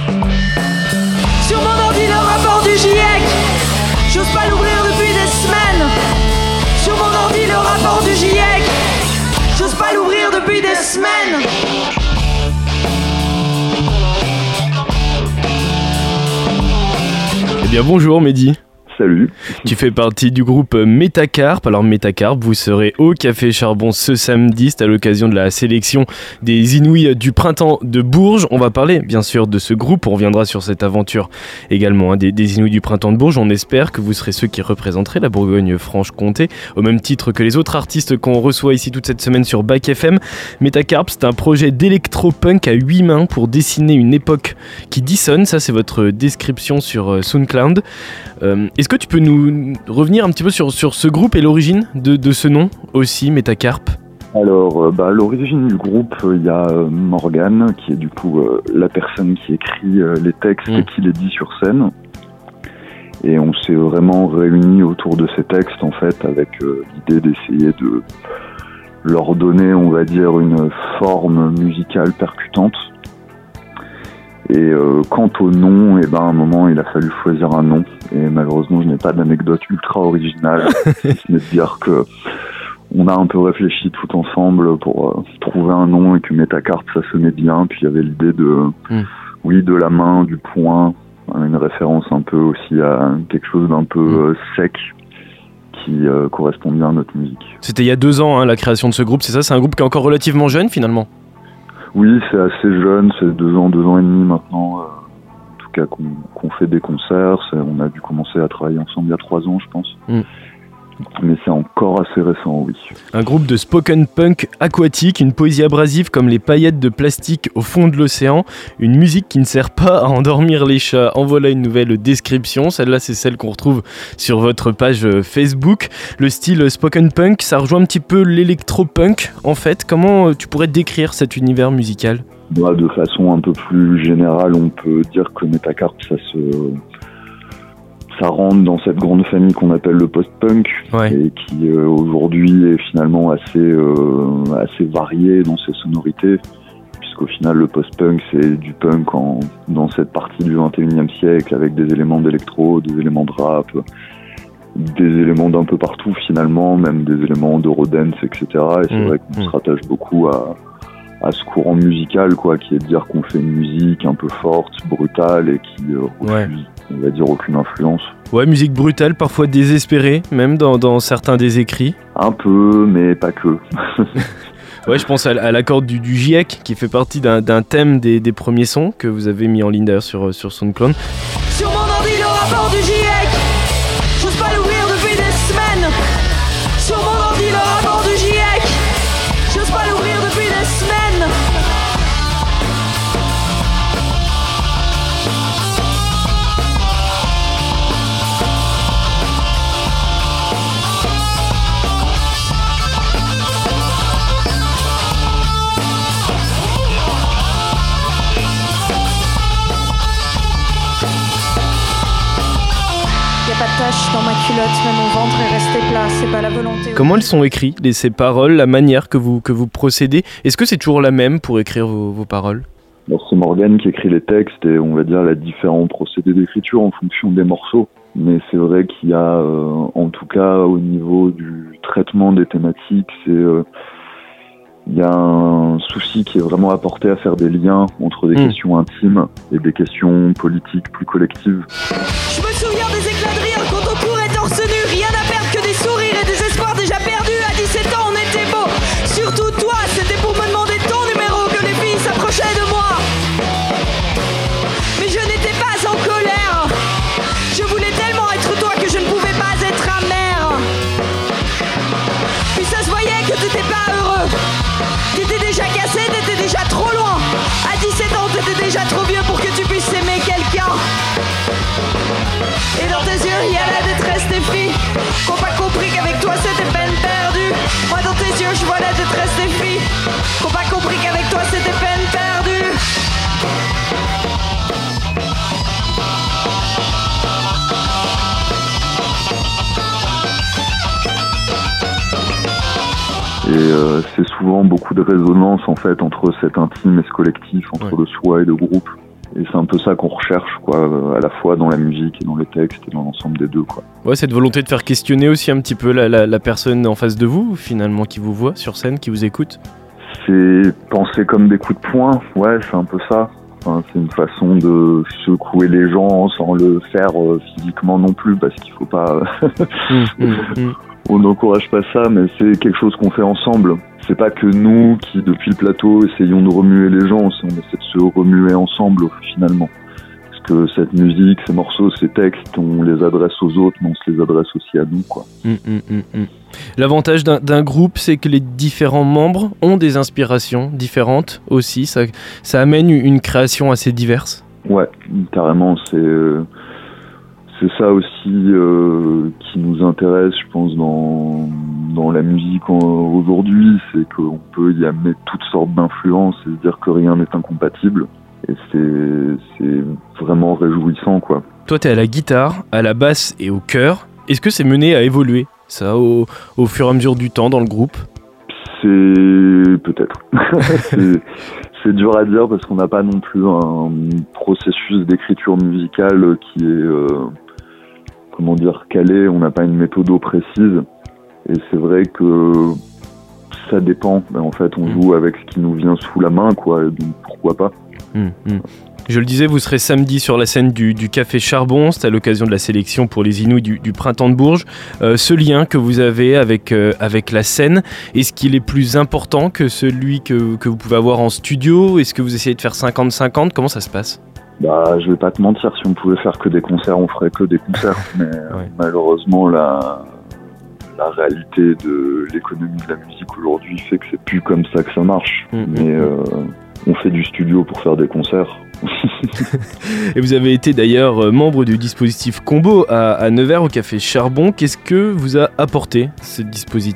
Sur mon ordi, le rapport du GIEC. J'ose pas l'ouvrir depuis des semaines. Sur mon ordi, le rapport du GIEC. J'ose pas l'ouvrir depuis des semaines. Eh bien bonjour Mehdi. Salut. Tu fais partie du groupe Métacarpe. Alors Métacarpe, vous serez au Café Charbon ce samedi, c'est à l'occasion de la sélection des Inouïs du printemps de Bourges. On va parler bien sûr de ce groupe, on reviendra sur cette aventure également des Inouïs du printemps de Bourges. On espère que vous serez ceux qui représenteraient la Bourgogne-Franche-Comté, au même titre que les autres artistes qu'on reçoit ici toute cette semaine sur Bac FM. Métacarpe, c'est un projet d'électro-punk à 8 mains pour dessiner une époque qui dissonne. Ça, c'est votre description sur SoundCloud. Est-ce que tu peux nous revenir un petit peu sur ce groupe et l'origine de ce nom aussi, Métacarpe ? Alors, l'origine du groupe, il y a Morgane, qui est du coup la personne qui écrit les textes et qui les dit sur scène. Et on s'est vraiment réunis autour de ces textes, en fait, avec l'idée d'essayer de leur donner, on va dire, une forme musicale percutante. Et quant au nom, à un moment, il a fallu choisir un nom. Et malheureusement, je n'ai pas d'anecdote ultra originale. Si ce n'est de dire que on a un peu réfléchi tout ensemble pour trouver un nom et que Métacarpe, ça sonnait bien. Puis il y avait l'idée de la main, du poing, une référence un peu aussi à quelque chose d'un peu sec qui correspond bien à notre musique. C'était il y a 2 ans, la création de ce groupe, c'est ça ? C'est un groupe qui est encore relativement jeune finalement ? Oui, c'est assez jeune, c'est 2 ans et demi maintenant, en tout cas qu'on fait des concerts. On a dû commencer à travailler ensemble il y a 3 ans, je pense. Mais c'est encore assez récent, oui. Un groupe de spoken punk aquatique, une poésie abrasive comme les paillettes de plastique au fond de l'océan, une musique qui ne sert pas à endormir les chats. En voilà une nouvelle description. Celle-là, c'est celle qu'on retrouve sur votre page Facebook. Le style spoken punk, ça rejoint un petit peu l'électro-punk, en fait. Comment tu pourrais décrire cet univers musical ? De façon un peu plus générale, on peut dire que Métacarpe, ça rentre dans cette grande famille qu'on appelle le post-punk, et qui aujourd'hui est finalement assez varié dans ses sonorités, puisqu'au final le post-punk c'est du punk dans cette partie du 21e siècle, avec des éléments d'électro, des éléments de rap, des éléments d'un peu partout finalement, même des éléments d'eurodance, etc. Et c'est vrai qu'on se rattache beaucoup à ce courant musical, qui est de dire qu'on fait une musique un peu forte, brutale et qui refuse, on va dire, aucune influence. Ouais, musique brutale, parfois désespérée, même dans certains des écrits. Un peu, mais pas que. Ouais, je pense à l'accord du GIEC, qui fait partie d'un thème des premiers sons que vous avez mis en ligne d'ailleurs sur SoundCloud. Sur mon ordi, le rapport du GIEC. J'ose pas l'ouvrir depuis des semaines. Sur mon ordi, le rapport du GIEC. J'ose pas l'ouvrir depuis des semaines. Pas de tache dans ma culotte, mais mon ventre est resté plat, c'est pas la volonté. Comment elles sont écrites, ces paroles, la manière que vous procédez ? Est-ce que c'est toujours la même pour écrire vos paroles ? Alors c'est Morgane qui écrit les textes et on va dire la différents procédés d'écriture en fonction des morceaux. Mais c'est vrai qu'il y a, en tout cas au niveau du traitement des thématiques, il y a un souci qui est vraiment apporté à faire des liens entre des questions intimes et des questions politiques plus collectives. Je me souviens des éclats de rire quand on courait torse nu, rien à perdre que des sourires et des espoirs déjà perdus. À 17 ans on était beau, surtout toi, c'était pour me demander ton numéro que les filles s'approchaient de moi. Mais je n'étais pas en colère, je voulais tellement être toi que je ne pouvais pas être amère. Puis ça se voyait que t'étais pas heureux, t'étais déjà cassé, t'étais déjà trop loin. À 17 ans t'étais déjà trop vieux pour que tu puisses aimer quelqu'un. Et dans tes yeux, il y a la détresse des filles qui n'ont pas compris qu'avec toi c'était peine perdue. Moi dans tes yeux, je vois la détresse des filles qui n'ont pas compris qu'avec toi c'était peine perdue. Et c'est souvent beaucoup de résonance en fait entre cet intime et ce collectif, entre le soi et le groupe. c'est un peu ça qu'on recherche, quoi, à la fois dans la musique et dans les textes et dans l'ensemble des deux, quoi. Ouais, cette volonté de faire questionner aussi un petit peu la personne en face de vous, finalement, qui vous voit sur scène, qui vous écoute. C'est penser comme des coups de poing, ouais, c'est un peu ça. Enfin, c'est une façon de secouer les gens sans le faire physiquement non plus, parce qu'il faut pas... On n'encourage pas ça, mais c'est quelque chose qu'on fait ensemble. C'est pas que nous qui, depuis le plateau, essayons de remuer les gens, on essaie de se remuer ensemble, finalement. Parce que cette musique, ces morceaux, ces textes, on les adresse aux autres, mais on se les adresse aussi à nous, quoi. L'avantage d'un groupe, c'est que les différents membres ont des inspirations différentes aussi. Ça amène une création assez diverse. Ouais, carrément, c'est ça aussi qui nous intéresse, je pense, dans la musique aujourd'hui, c'est qu'on peut y amener toutes sortes d'influences et se dire que rien n'est incompatible. Et c'est vraiment réjouissant, quoi. Toi, t'es à la guitare, à la basse et au chœur. Est-ce que c'est mené à évoluer, ça, au fur et à mesure du temps dans le groupe ? C'est peut-être. C'est dur à dire parce qu'on n'a pas non plus un processus d'écriture musicale qui est, calé. On n'a pas une méthode précise. Et c'est vrai que ça dépend. En fait, on joue avec ce qui nous vient sous la main, quoi. Donc pourquoi pas. Je le disais, vous serez samedi sur la scène du Café Charbon. C'est à l'occasion de la sélection pour les Inouïs du Printemps de Bourges. Ce lien que vous avez avec la scène, est-ce qu'il est plus important que celui que vous pouvez avoir en studio ? Est-ce que vous essayez de faire 50-50 ? Comment ça se passe ? Je vais pas te mentir, si on pouvait faire que des concerts, on ferait que des concerts. Mais ouais. Malheureusement, la réalité de l'économie de la musique aujourd'hui fait que c'est plus comme ça que ça marche. Mais on fait du studio pour faire des concerts. Et vous avez été d'ailleurs membre du dispositif Combo à Nevers au Café Charbon. Qu'est-ce que vous a apporté ce dispositif-là ?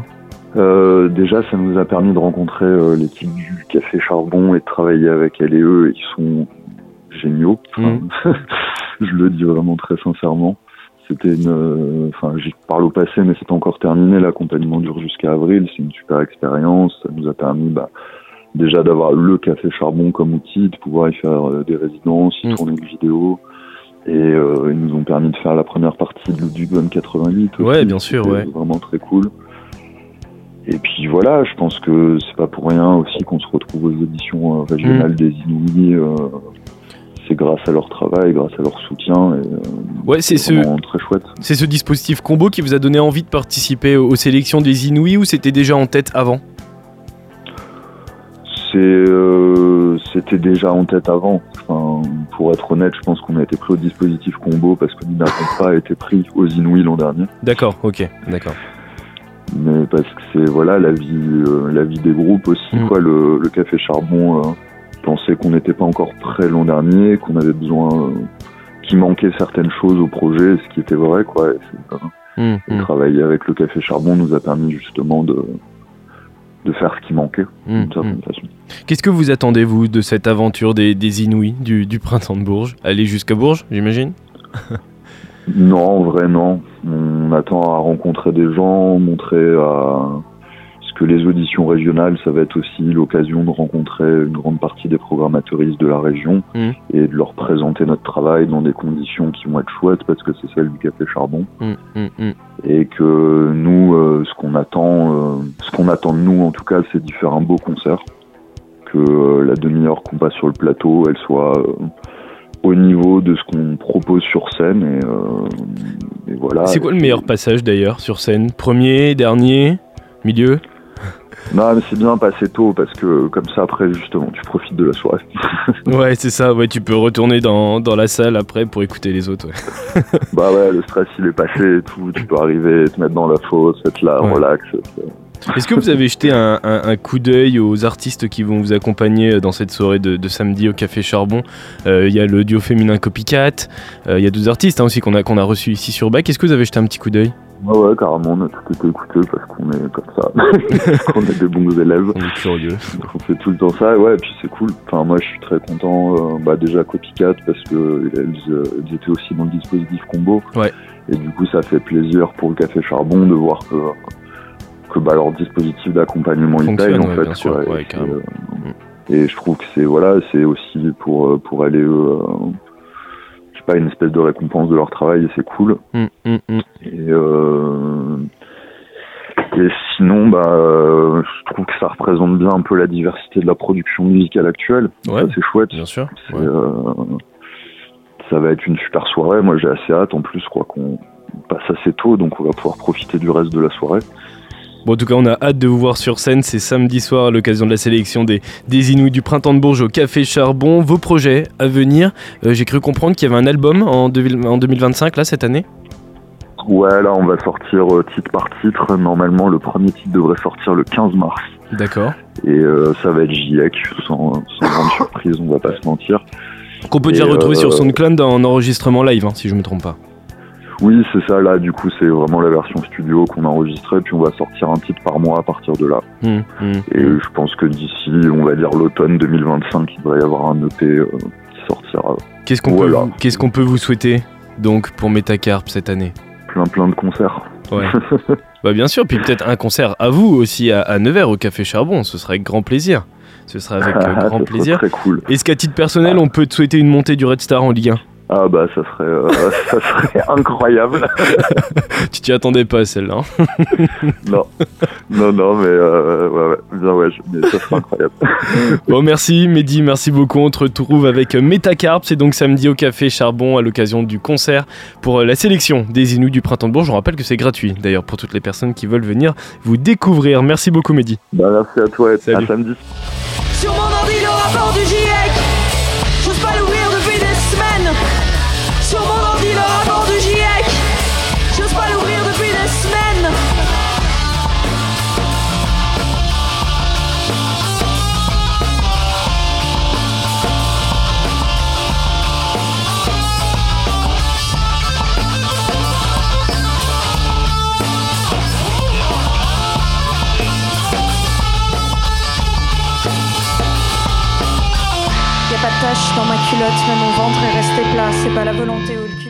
Déjà, ça nous a permis de rencontrer l'équipe du Café Charbon et de travailler avec elle et eux. Ils sont géniaux. Je le dis vraiment très sincèrement. C'était j'y parle au passé, mais c'est pas encore terminé. L'accompagnement dure jusqu'à avril. C'est une super expérience. Ça nous a permis, déjà d'avoir le Café Charbon comme outil, de pouvoir y faire des résidences, y tourner des vidéos. Et ils nous ont permis de faire la première partie de Ludwig von 88. Aussi. Ouais, bien sûr, ouais. Vraiment très cool. Et puis voilà, je pense que c'est pas pour rien aussi qu'on se retrouve aux éditions régionales des Inouïs. C'est grâce à leur travail, grâce à leur soutien. Et, c'est vraiment très chouette. C'est ce dispositif Combo qui vous a donné envie de participer aux sélections des Inouïs ou c'était déjà en tête avant ? C'était déjà en tête avant. Pour être honnête, je pense qu'on a été pris au dispositif Combo parce que nous n'avons pas été pris aux Inouïs l'an dernier. D'accord, ok, d'accord. Mais parce que c'est la vie des groupes aussi, quoi. Le Café Charbon pensait qu'on n'était pas encore prêt l'an dernier, qu'on avait besoin, qu'il manquait certaines choses au projet, ce qui était vrai, quoi. Et travailler avec le Café Charbon nous a permis justement de faire ce qui manquait, d'une certaine façon. Qu'est-ce que vous attendez, vous, de cette aventure des Inouïs du Printemps de Bourges ? Aller jusqu'à Bourges, j'imagine ? Non, en vrai, non. On attend à rencontrer des gens, montrer parce que les auditions régionales, ça va être aussi l'occasion de rencontrer une grande partie des programmateuristes de la région et de leur présenter notre travail dans des conditions qui vont être chouettes parce que c'est celle du Café Charbon. Et que nous, ce qu'on attend de nous, en tout cas, c'est d'y faire un beau concert. Que la demi-heure qu'on passe sur le plateau, elle soit au niveau de ce qu'on propose sur scène. Et voilà. C'est quoi le meilleur passage d'ailleurs sur scène ? Premier, dernier, milieu ? Non, mais c'est bien passer tôt parce que comme ça après justement tu profites de la soirée. Ouais, c'est ça, ouais, tu peux retourner dans la salle après pour écouter les autres. Ouais. Le stress il est passé et tout, tu peux arriver, te mettre dans la fosse, être là, relax. Est-ce que vous avez jeté un coup d'œil aux artistes qui vont vous accompagner dans cette soirée de samedi au Café Charbon ? Il y a le duo féminin Copycat, il y a d'autres artistes aussi qu'on a reçus ici sur BAC. Est-ce que vous avez jeté un petit coup d'œil ? Ouais, carrément, on a tout été écouté parce qu'on est comme ça, qu'on est des bons élèves. On est curieux. On fait tout le temps ça, ouais, et puis c'est cool. Enfin, moi, je suis très content, déjà Copycat, parce que elles étaient aussi dans le dispositif Combo. Ouais. Et du coup, ça fait plaisir pour le Café Charbon de voir que leur dispositif d'accompagnement, il paye, en fait. Bien sûr, ouais, carrément. Et je trouve que c'est aussi pour aller je sais pas, une espèce de récompense de leur travail, et c'est cool. Et sinon, je trouve que ça représente bien un peu la diversité de la production musicale actuelle. Ouais, ça, c'est chouette. Bien sûr. Ça va être une super soirée. Moi, j'ai assez hâte. En plus, je crois qu'on passe assez tôt, donc on va pouvoir profiter du reste de la soirée. Bon, en tout cas, on a hâte de vous voir sur scène. C'est samedi soir à l'occasion de la sélection des Inouïs du Printemps de Bourges au Café Charbon. Vos projets à venir, j'ai cru comprendre qu'il y avait un album en 2025, là, cette année. Ouais, là, on va sortir titre par titre. Normalement, le premier titre devrait sortir le 15 mars. D'accord. Et ça va être GIEC, sans grande surprise, on va pas se mentir. Qu'on peut déjà retrouver sur SoundCloud en enregistrement live, si je me trompe pas. Oui, c'est ça, là, du coup, c'est vraiment la version studio qu'on a enregistrée, puis on va sortir un titre par mois à partir de là. Et je pense que d'ici, on va dire l'automne 2025, il devrait y avoir un EP qui sortira. Qu'est-ce qu'on peut vous souhaiter, donc, pour Metacarp cette année ? Plein de concerts. Ouais. Bah bien sûr, puis peut-être un concert à vous aussi à Nevers au Café Charbon, ce serait avec grand plaisir. Ce sera avec grand plaisir. Très cool. Est-ce qu'à titre personnel, on peut te souhaiter une montée du Red Star en Ligue 1 ? Ah bah ça serait incroyable. Tu t'y attendais pas celle-là. Non, mais mais ça serait incroyable. Bon, merci Mehdi, merci beaucoup. On te retrouve avec Metacarp, c'est donc samedi au Café Charbon à l'occasion du concert pour la sélection des Inouïs du Printemps de Bourges. Je rappelle que c'est gratuit d'ailleurs pour toutes les personnes qui veulent venir vous découvrir. Merci beaucoup Mehdi. Merci à toi et à samedi. Sur mon ordi, le rapport du GIEC, j'ose pas l'ouvrir depuis des semaines. Sur mon ordi, le rapport du GIEC, j'ose pas l'ouvrir depuis des semaines. Pas de tache dans ma culotte, mais mon ventre est resté plat, c'est pas la volonté ou le